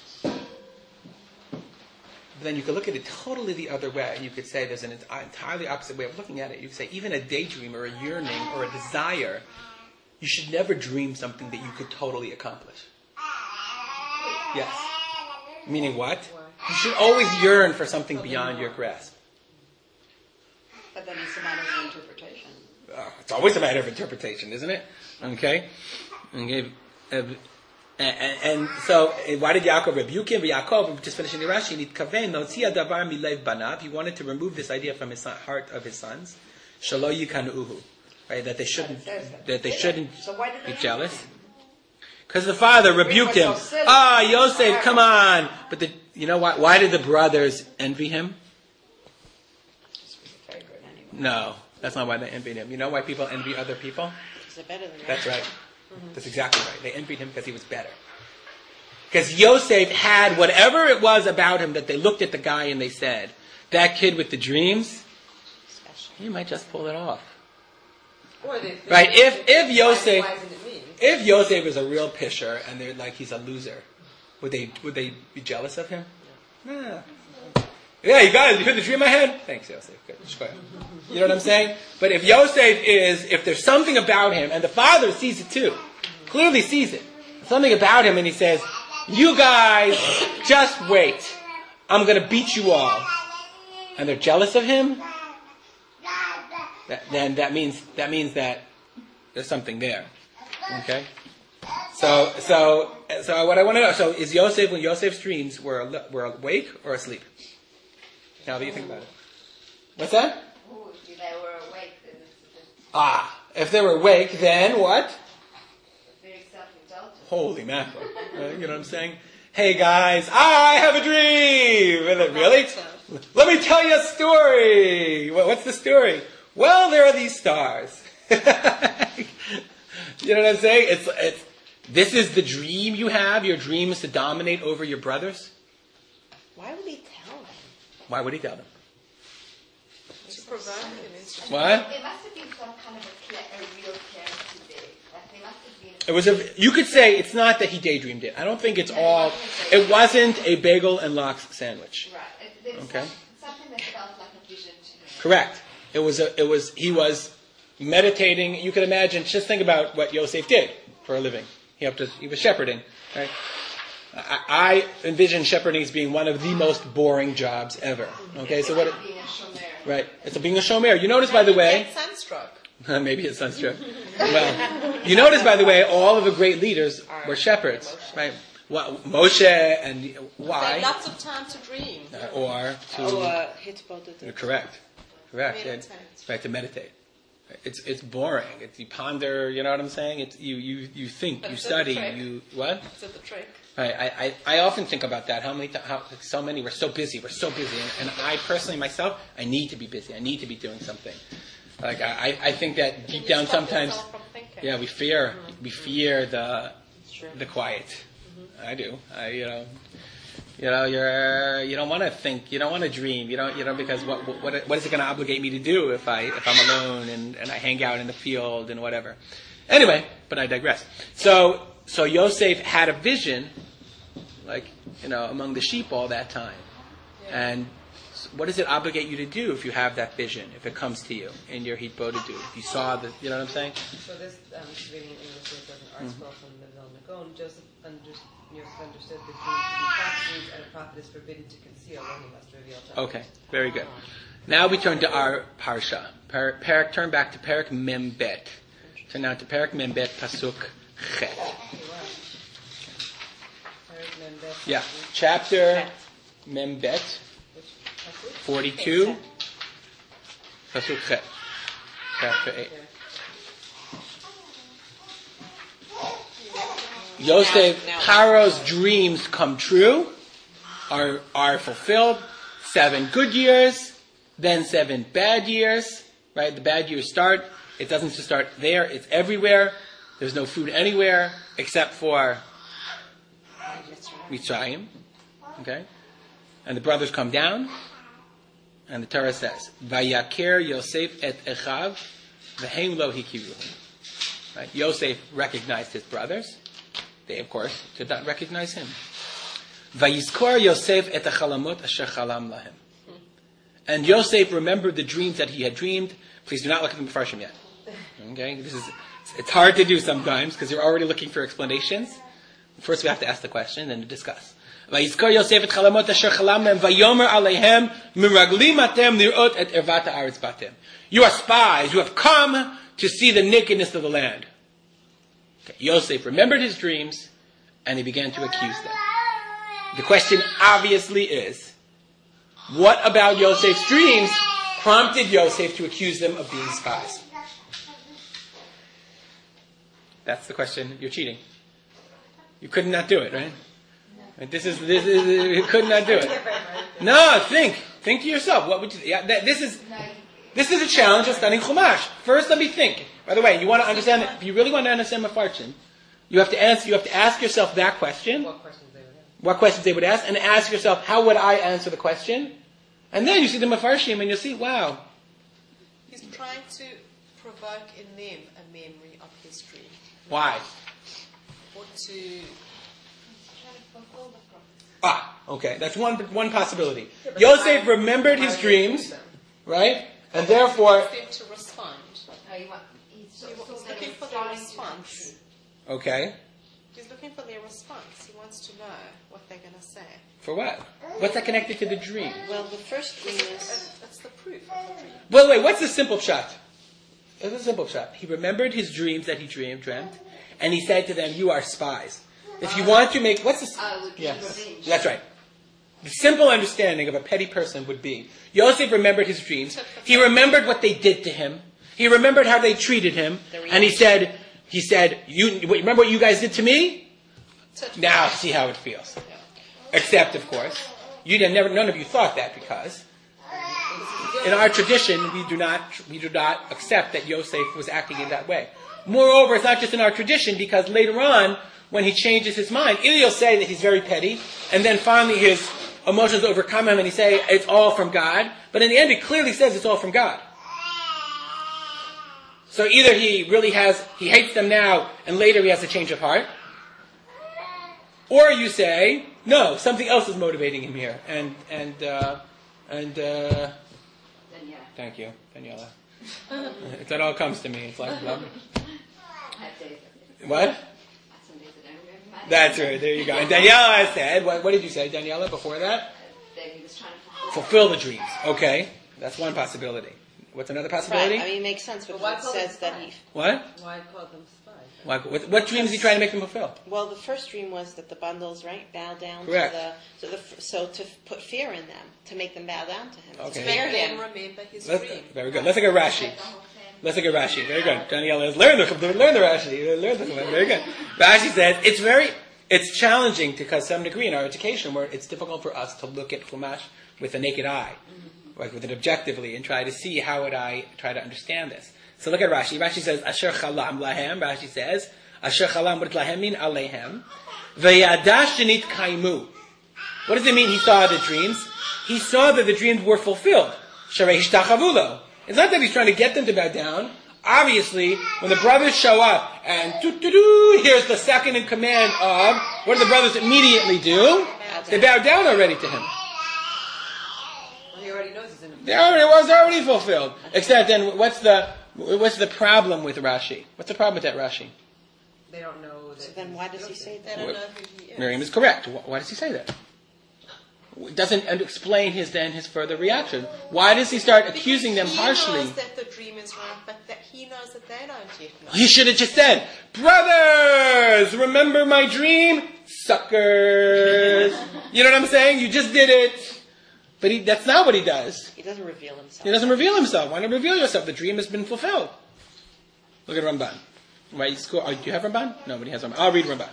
Then you could look at it totally the other way. You could say there's an entirely opposite way of looking at it. You could say even a daydream or a yearning or a desire, you should never dream something that you could totally accomplish. Yes. Meaning what? You should always yearn for something beyond your grasp. But then it's a matter of interpretation. It's always a matter of interpretation, isn't it? Okay? And so, why did Yaakov rebuke him? Yaakov, just finishing the Rashi, he wanted to remove this idea from his heart of his sons. Shalo yikanuhu. Right? That they shouldn't So why did be they jealous. Because the father rebuked him. Yosef, come on! But you know why? Why did the brothers envy him? No, that's not why they envied him. You know why people envy other people? Is it better than that? That's right. That's exactly right. They envied him because he was better. Because Yosef had whatever it was about him that they looked at the guy and they said, that kid with the dreams, he might just pull it off. Or they, Right, if Yosef- why isn't it me? If Yosef is a real pisher and they're like he's a loser, would they be jealous of him? Nah. Yeah, you got it. You heard the dream I had? Thanks, Yosef. Good. You know what I'm saying? But if if there's something about him, and the father sees it too, clearly sees it, something about him, and he says, you guys, just wait. I'm going to beat you all, and they're jealous of him, then that means that there's something there. Okay? So what I want to know, so is Yosef, when Yosef's dreams were awake or asleep? Now, what do you think about it? What's that? Oh, if they were awake, then it's If they were awake, then what? very self-indulgent. Holy mackerel. You know what I'm saying? Hey guys, I have a dream! And then, really? Let me tell you a story! What's the story? Well, there are these stars. You know what I'm saying? This is the dream you have. Your dream is to dominate over your brothers. Why would he tell them? Why would he tell them? To provoke him into What? There must have been some kind of a real clarity there. Like there must have been. It was you could say it's not that he daydreamed it. I don't think it's all. It wasn't a bagel and lox sandwich. Right. There's Okay. something that felt like a vision to him. Correct. He was meditating. You can imagine. Just think about what Yosef did for a living. He was shepherding. Right. I envision shepherding as being one of the most boring jobs ever. Okay. So what? Being a shomer. Right. It's being a shomer. You notice, by the way. get sunstroke. Maybe it's sunstroke. Well, you notice, by the way, all of the great leaders were shepherds, right? Moshe and why? They had lots of time to dream. Or to Correct. correct, Meditate. right? To meditate. It's boring. You ponder. You know what I'm saying? You think, But you it's a study, trick. you what? Is that the trick? Right. I often think about that. How so many we're so busy, and I personally myself, I need to be busy. I need to be doing something. Like I think that deep down sometimes, yeah, we fear the quiet. Mm-hmm. I do. You don't want to think, you don't want to dream, because what is it going to obligate me to do if I'm alone and I hang out in the field and whatever. Anyway, but I digress. So Yosef had a vision, among the sheep all that time, and. What does it obligate you to do if you have that vision, if it comes to you in your hitbodedut? If you saw the, you know what I'm saying? So this, reading in English, there's an article from the Vilna Gaon. Joseph understood the dream to be prophecies, and a prophet is forbidden to conceal what he must reveal to others. Okay, very good. Now we turn to our parsha. Turn back to Perek Mem Bet. Turn now to Perek Mem Bet, Pasuk Chet. Yeah, chapter Mem Bet. 42, Pasuk Chet, chapter 8. Yosef, Paro's dreams come true, are fulfilled. 7 good years, then 7 bad years. Right, the bad years start. It doesn't just start there; it's everywhere. There's no food anywhere except for Mitzrayim. Okay, and the brothers come down. And the Torah says, "Vayaker Yosef et Echav, v'hem lo hikiru." Right? Yosef recognized his brothers. They, of course, did not recognize him. Vayizkor Yosef et hachalamot asher chalam lahem. And Yosef remembered the dreams that he had dreamed. Please do not look at the Mefarshim yet. Okay, it's hard to do sometimes because you're already looking for explanations. First, we have to ask the question, then to discuss. Vayizkor Yosef et chalamot asher chalam lahem, vayomer aleihem miraglim atem lirot et ervat haaretz batem. You are spies. You have come to see the nakedness of the land. Okay. Yosef remembered his dreams, and he began to accuse them. The question obviously is, what about Yosef's dreams prompted Yosef to accuse them of being spies? That's the question. You're cheating. You could not do it, right? This is you could not do it. No, think to yourself. What would you? Yeah, this is a challenge of studying Chumash. First, let me think. By the way, you want to understand that if you really want to understand Mefarshim, you have to ask yourself that question. What questions they would ask, and ask yourself, how would I answer the question? And then you see the Mefarshim, and you'll see, wow. He's trying to provoke in them a memory of his dream. Why? Or to... Okay, that's one possibility. Yosef remembered his dreams, right? And therefore... them to respond. He's looking for their response. Okay. He's looking for their response. He wants to know what they're going to say. For what? What's that connected to the dream? Well, the first dream is... That's the proof of the dream. Well, wait, what's the simple shot? What's the simple shot? He remembered his dreams that he dreamt, and he said to them, "You are spies. If you want to make..." What's this? Yes, that's right. The simple understanding of a petty person would be, Yosef remembered his dreams. He remembered what they did to him. He remembered how they treated him. And he said, "You remember what you guys did to me? Now see how it feels." Except, of course, none of you thought that, because in our tradition we do not accept that Yosef was acting in that way. Moreover, it's not just in our tradition, because later on, when he changes his mind, either he'll say that he's very petty, and then finally his emotions overcome him and he say it's all from God, but in the end it clearly says it's all from God. So either he hates them now and later he has a change of heart, or you say, no, something else is motivating him here. And thank you, Daniela. That all comes to me. It's like, what? That's right, there you go. And Daniela said, what did you say, Daniela, before that? That he was trying to Fulfill the dreams. Okay, that's one possibility. What's another possibility? Right, I mean, it makes sense, but it says that he... What? Why call them spies? What dreams is he trying to make them fulfill? Well, the first dream was that the bundles, right, bow down Correct. so to put fear in them, to make them bow down to him, Okay. to spare Then him. remember his dream. Very good. Let's look at Rashi. Very good. Daniela has learned the Rashi. Very good. Rashi says it's challenging to some degree in our education where it's difficult for us to look at Chumash with a naked eye, like with it objectively, and try to see how would I try to understand this. So look at Rashi. Rashi says, Asher chalam lahem. Rashi says, Asher chalam, what does lahem mean? Alehem. V'yada shenit kaimu. What does it mean he saw the dreams? He saw that the dreams were fulfilled. Sharei ishtachavulo. It's not that he's trying to get them to bow down. Obviously, when the brothers show up and here's the second in command of, what do the brothers immediately do? They bow down already to him. Well, he already knows he's in a It was already fulfilled. Except then, what's the problem with Rashi? What's the problem with that Rashi? They don't know that. So then why does he say They that? don't know who he is. Miriam is correct. Why does he say that? It doesn't explain his further reaction. Why does he start accusing them harshly? He knows that the dream is wrong, but that he knows that they don't yet know. He should have just said, "Brothers, remember my dream? Suckers." You know what I'm saying? You just did it. But that's not what he does. He doesn't reveal himself. He doesn't reveal himself. Why not reveal yourself? The dream has been fulfilled. Look at Ramban. Right, do you have Ramban? Nobody has Ramban. I'll read Ramban.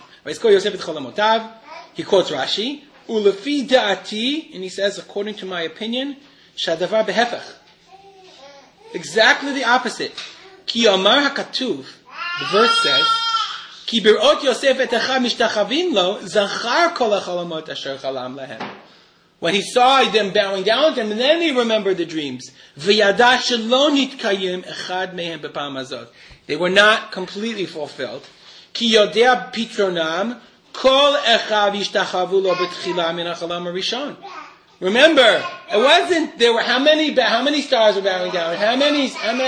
He quotes Rashi. Ulefi da'ati, and he says, according to my opinion, shadavar behefach. Exactly the opposite. Ki amar hakatuv. The verse says, Ki birot Yosef et echa mishtachavin lo, zachar kol hachalamot asher chalam lahem. When he saw them bowing down to him, and then he remembered the dreams. V'yada shelo nitkayim echad mehem b'pam hazot. They were not completely fulfilled. Ki yodea pitronam, kol echav yishtachavu lo b'tchila min hachalam harishon. Remember, it wasn't, there were, how many stars were bowing down? How many?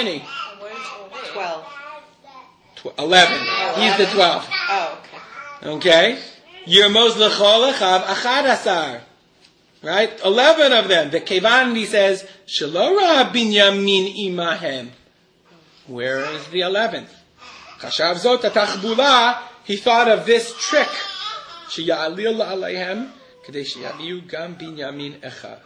12. 11. He's the 12. Oh, okay. Okay? Yirmoz l'chol echav achad asar. Right? 11 of them. The Kevan, he says, Shelo ra binyamin imahem. Where is the 11th? Chashav zot atachbula, he thought of this trick. Sheya'alil alayhem, kadei sheyaviu gam binyamin echav.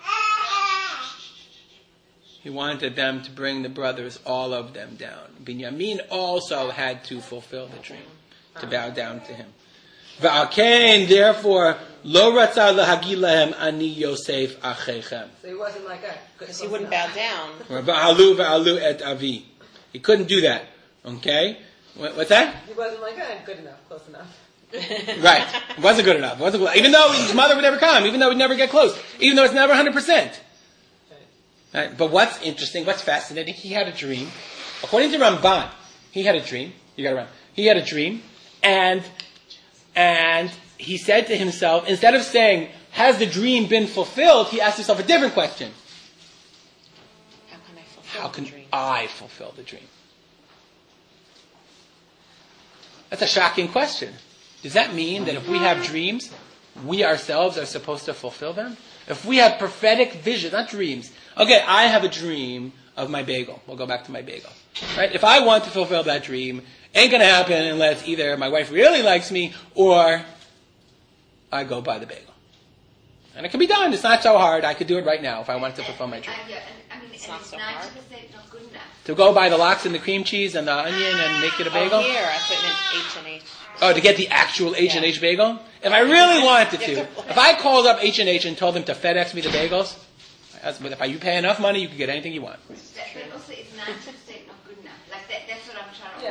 He wanted them to bring the brothers, all of them, down. Binyamin also had to fulfill the dream, to bow down to him. Va'akein, therefore, lo ratza lahagi lahem ani Yosef achechem. So he wasn't like that. Because he wouldn't bow down. Va'alu et avi. He couldn't do that. Okay? What's that? He wasn't like that. Good enough. Close enough. Right. It wasn't good enough. Even though his mother would never come. Even though he'd never get close. Even though it's never 100%. Right? But what's interesting, what's fascinating, he had a dream. According to Ramban, he had a dream. You got it right. He had a dream. And he said to himself, instead of saying, has the dream been fulfilled? He asked himself a different question. How can I fulfill the dream? That's a shocking question. Does that mean that if we have dreams, we ourselves are supposed to fulfill them? If we have prophetic visions, not dreams. Okay, I have a dream of my bagel. We'll go back to my bagel. Right? If I want to fulfill that dream, ain't going to happen unless either my wife really likes me or I go buy the bagel. And it can be done. It's not so hard. I could do it right now if I wanted to fulfill my dream. It's not so hard. 90% not good enough. To go buy the lox and the cream cheese and the onion and make it a bagel? Oh, here, I thought it meant H&H. Oh, to get the actual H&H bagel? If I really wanted to, if I called up H&H and told them to FedEx me the bagels, if you pay enough money, you can get anything you want. But also, it's 90% not good enough. Like that's what I'm trying to.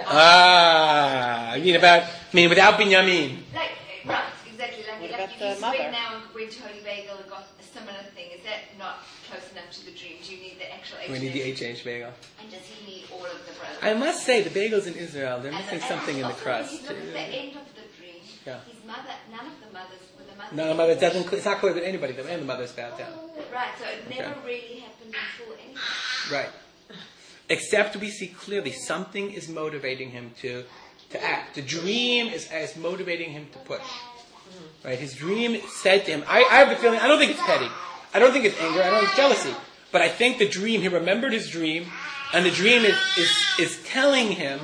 I mean without Binyamin. Like right, exactly. Like about if the you mother? went now and went to Holy Bagel and got a similar thing, is that not close enough to the dream? Do you need the actual H&H? We need the H&H bagel. And does he need all of the brothers? I must say, the bagels in Israel, they're missing something in the crust. If you look at the end of the dream, Yeah. his mother, none of the mothers, were the mothers. No, the mother doesn't. It's not clear with anybody. And the mother's bowed down. Right, so it never really happened in full anyway. Right. Except we see clearly something is motivating him to act. The dream is motivating him to push. Right? His dream said to him, I have the feeling, I don't think it's petty. I don't think it's anger. I don't think it's jealousy. But I think the dream, he remembered his dream, and the dream is telling him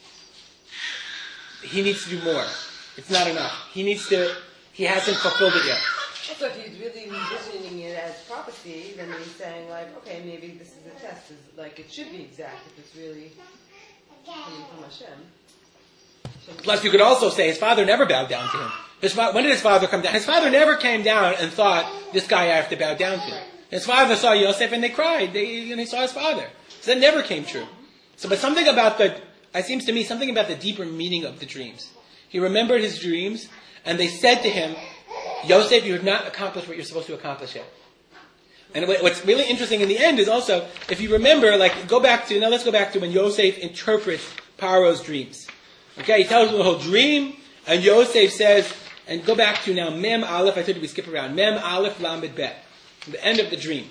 he needs to do more. It's not enough. He hasn't fulfilled it yet. So if he's really envisioning it as prophecy, then he's saying like, okay, maybe this is a test. Like it should be exact if it's really coming from Hashem. Plus, you could also say his father never bowed down to him. When did his father come down? His father never came down and thought, this guy I have to bow down to. His father saw Yosef and they cried. He saw his father. So that never came true. But something about it seems to me, something about the deeper meaning of the dreams. He remembered his dreams, and they said to him, Yosef, you have not accomplished what you're supposed to accomplish yet. And what's really interesting in the end is also, if you remember, let's go back to when Yosef interprets Paro's dreams. Okay, he tells him the whole dream, and Yosef says, and go back to now Mem Aleph, I told you we skip around, Mem Aleph Lamed Bet, the end of the dream.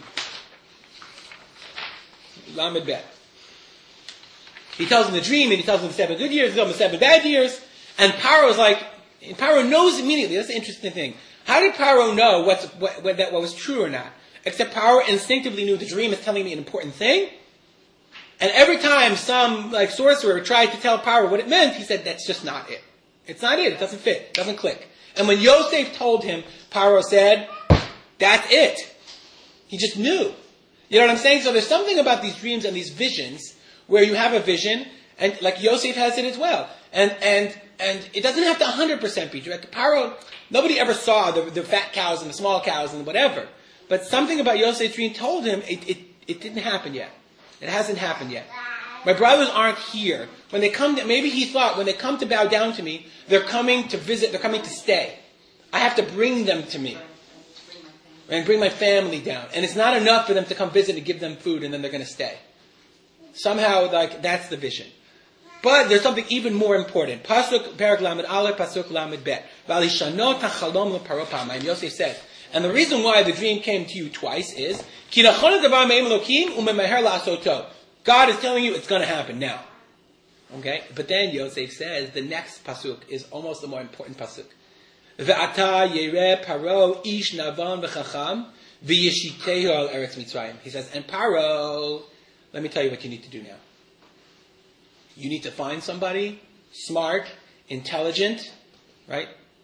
Lamed Bet. He tells him the dream, and he tells him 7 good years, he tells him 7 bad years, and Paro knows immediately. That's the interesting thing. How did Paro know what was true or not? Except Paro instinctively knew the dream is telling me an important thing. And every time some sorcerer tried to tell Paro what it meant, he said, that's just not it. It's not it. It doesn't fit. It doesn't click. And when Yosef told him, Paro said, that's it. He just knew. You know what I'm saying? So there's something about these dreams and these visions where you have a vision, and like Yosef has it as well. And it doesn't have to 100% be true. Like Paro, nobody ever saw the fat cows and the small cows and whatever. But something about Yosef's dream told him it didn't happen yet. It hasn't happened yet. My brothers aren't here. When they come, maybe he thought when they come to bow down to me, they're coming to visit, they're coming to stay. I have to bring them to me. And bring my family down. And it's not enough for them to come visit and give them food and then they're going to stay. Somehow, that's the vision. But there's something even more important. Pasuk Perek Lamed Aleph, Pasuk Lamed Bet. V'alishanot hachalom leParo pa'amayim. Yosef said, and the reason why the dream came to you twice is, Ki nachon davar me'im Elokim u'memeher la'asoto. God is telling you it's going to happen now. Okay? But then Yosef says, the next pasuk is almost the more important pasuk. Ve'ata yereh Paro ish navan v'chacham v'yishitehu al eretz Mitzrayim. He says, and Paro, let me tell you what you need to do now. You need to find somebody smart, intelligent, right?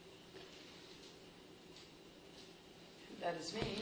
That is me.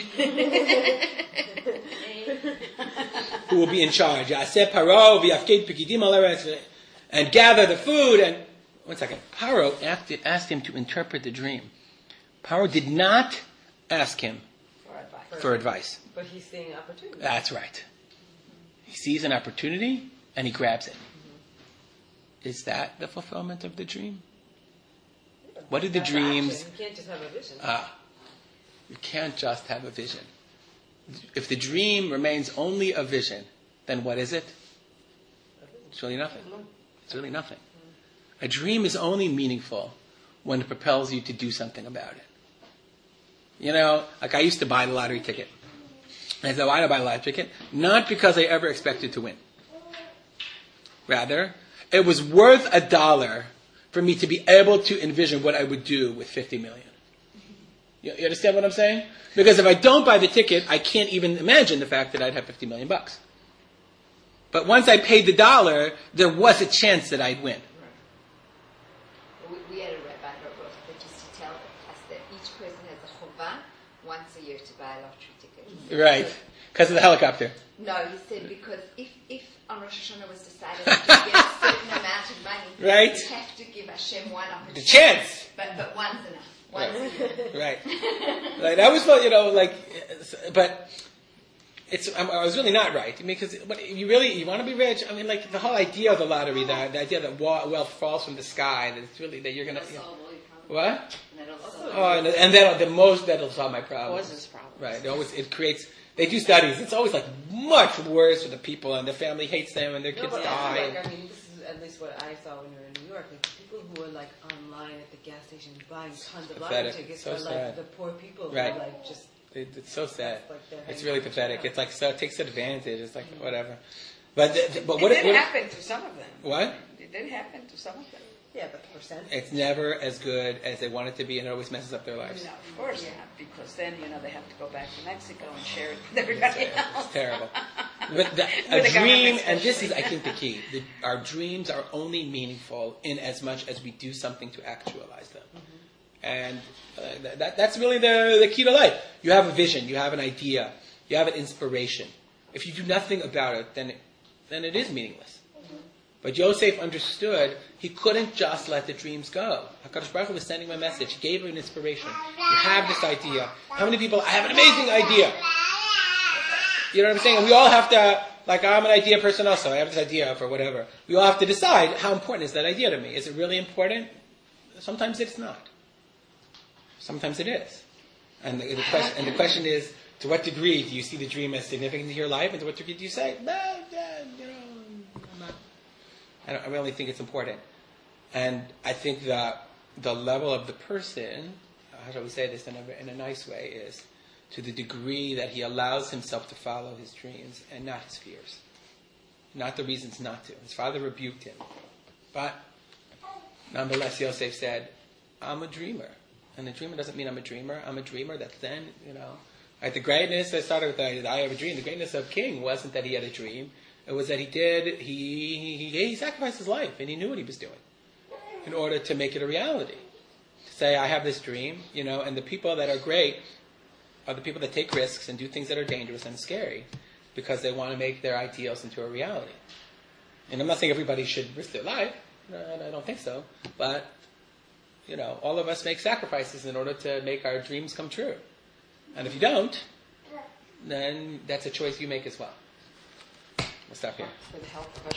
Who will be in charge? Yaseh Paro v'yafked pekidim al eretz, and gather the food. And one second, Paro asked him to interpret the dream. Paro did not ask him for advice. But he's seeing opportunity. That's right. He sees an opportunity and he grabs it. Is that the fulfillment of the dream? What did the dreams... You can't just have a vision. You can't just have a vision. If the dream remains only a vision, then what is it? It's really nothing. It's really nothing. A dream is only meaningful when it propels you to do something about it. You know, like I used to buy the lottery ticket. And I said, why did I buy the lottery ticket? Not because I ever expected to win. Rather, it was worth $1 for me to be able to envision what I would do with 50 million. You understand what I'm saying? Because if I don't buy the ticket, I can't even imagine the fact that I'd have $50 million. But once I paid the dollar, there was a chance that I'd win. We had a rabbi that used to tell us that each person has a chuvah once a year to buy a lottery ticket. Right. Because of the helicopter. No, he said because if on Rosh Hashanah was decided to get a certain amount of money, right, you have to give Hashem one opportunity. The chance. But one's enough. Once a year. Right. Right. I was, but I was really not right. I mean, because you want to be rich. I mean, like the whole idea of the lottery, the idea that wealth falls from the sky, that it's really that you're gonna. What? And that'll solve my problem. Causes problems. Right. It creates. They do studies. It's always like much worse for the people, and their family hates them, and their kids die. Like, I mean, this is at least what I saw when we were in New York. Like people who were like online at the gas station buying tons of lottery tickets so are sad. like the poor people Right. who like just. It's so sad. Like it's really pathetic. It's like so it takes advantage. It's like whatever. But what it did happen to some of them. What? It did happen to some of them. Yeah, but the percent. It's never as good as they want it to be, and it always messes up their lives. No, of course not, because then they have to go back to Mexico and share it with everybody else. It's terrible. But a dream, and this is, I think, the key. Our dreams are only meaningful in as much as we do something to actualize them. And that's really the key to life. You have a vision, you have an idea, you have an inspiration. If you do nothing about it, then it is meaningless. But Yosef understood he couldn't just let the dreams go. HaKadosh Baruch Hu was sending him a message. He gave him an inspiration. You have this idea. How many people, I have an amazing idea. You know what I'm saying? And we all have to, like I'm an idea person also. I have this idea for whatever. We all have to decide how important is that idea to me. Is it really important? Sometimes it's not. Sometimes it is. And the question is, to what degree do you see the dream as significant in your life, and to what degree do you say, I really think it's important. And I think that the level of the person, how shall we say this in a nice way, is to the degree that he allows himself to follow his dreams and not his fears. Not the reasons not to. His father rebuked him. But nonetheless, Yosef said, I'm a dreamer. And a dreamer doesn't mean I'm a dreamer. I'm a dreamer that then, like the greatness, I started with the I have a dream. The greatness of King wasn't that he had a dream. It was that he sacrificed his life, and he knew what he was doing in order to make it a reality. To say, I have this dream, and the people that are great are the people that take risks and do things that are dangerous and scary because they want to make their ideals into a reality. And I'm not saying everybody should risk their life. I don't think so. But, all of us make sacrifices in order to make our dreams come true. And if you don't, then that's a choice you make as well. We'll stop here. For the help of